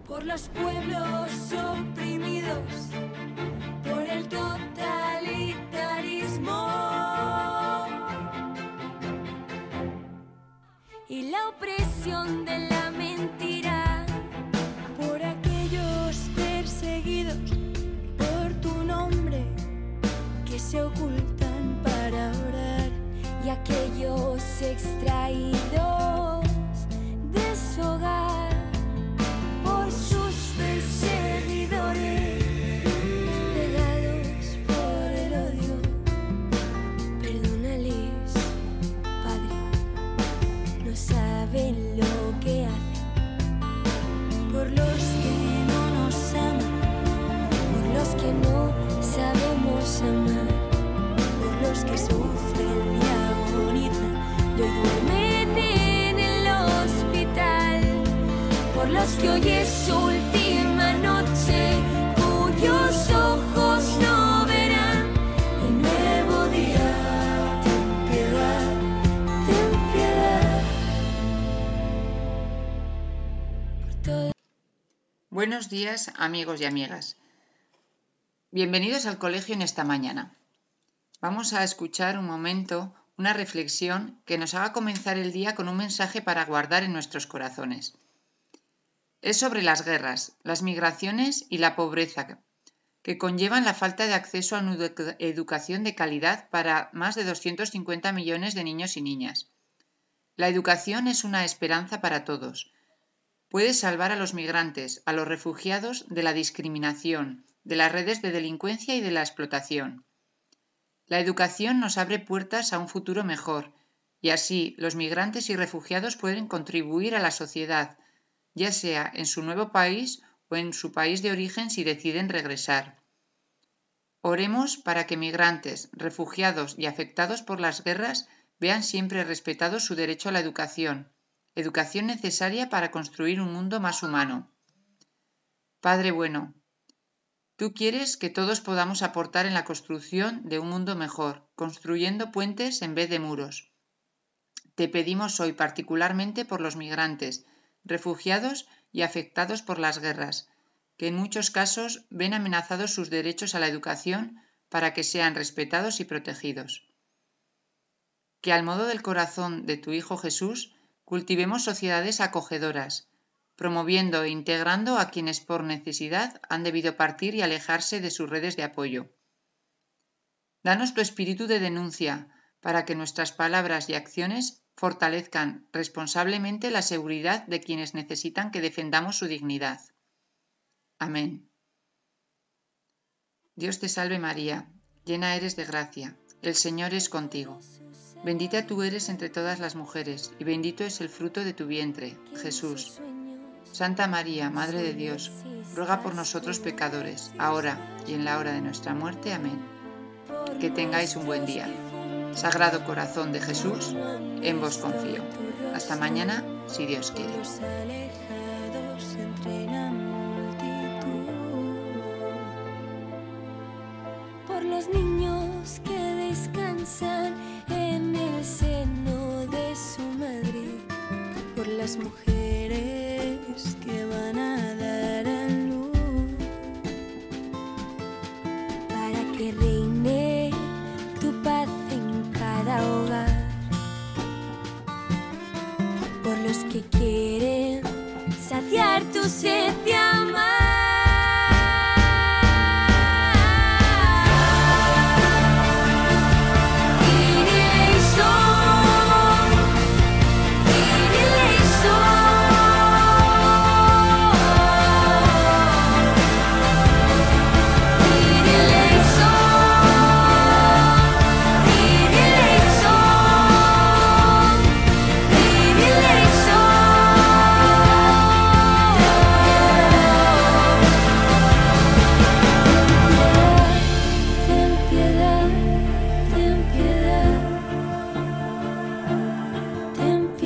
por los pueblos oprimidos, por el totalitarismo y la opresión de la mentira, por aquellos perseguidos por tu nombre que se ocultan para orar, y aquellos extraídos de su hogar por sus perseguidores, pegados por el odio. Perdónales, Padre, no saben lo que hacen. Por los que no nos aman, por los que no sabemos amar, por los que sufren y agonizan y hoy duermen en el hospital, por los que hoy es su última noche, cuyos ojos no verán el nuevo día. Ten piedad, ten piedad por todo. Buenos días, amigos y amigas. Bienvenidos al colegio en esta mañana. Vamos a escuchar un momento una reflexión que nos haga comenzar el día con un mensaje para guardar en nuestros corazones. Es sobre las guerras, las migraciones y la pobreza, que conllevan la falta de acceso a una educación de calidad para más de 250 millones de niños y niñas. La educación es una esperanza para todos. Puede salvar a los migrantes, a los refugiados de la discriminación, de las redes de delincuencia y de la explotación. La educación nos abre puertas a un futuro mejor, y así los migrantes y refugiados pueden contribuir a la sociedad, ya sea en su nuevo país o en su país de origen si deciden regresar. Oremos para que migrantes, refugiados y afectados por las guerras vean siempre respetado su derecho a la educación necesaria para construir un mundo más humano. Padre bueno, tú quieres que todos podamos aportar en la construcción de un mundo mejor, construyendo puentes en vez de muros. Te pedimos hoy particularmente por los migrantes, refugiados y afectados por las guerras, que en muchos casos ven amenazados sus derechos a la educación para que sean respetados y protegidos. Que al modo del corazón de tu Hijo Jesús, cultivemos sociedades acogedoras, promoviendo e integrando a quienes por necesidad han debido partir y alejarse de sus redes de apoyo. Danos tu espíritu de denuncia para que nuestras palabras y acciones fortalezcan responsablemente la seguridad de quienes necesitan que defendamos su dignidad. Amén. Dios te salve María, llena eres de gracia, el Señor es contigo. Bendita tú eres entre todas las mujeres, y bendito es el fruto de tu vientre, Jesús. Santa María, Madre de Dios, ruega por nosotros pecadores, ahora y en la hora de nuestra muerte. Amén. Que tengáis un buen día. Sagrado Corazón de Jesús, en vos confío. Hasta mañana, si Dios quiere. Por los niños que descansan en el seno de su madre, por las mujeres que van a dar a luz, para que reine tu paz en cada hogar, por los que quieren saciar tu sed de amar.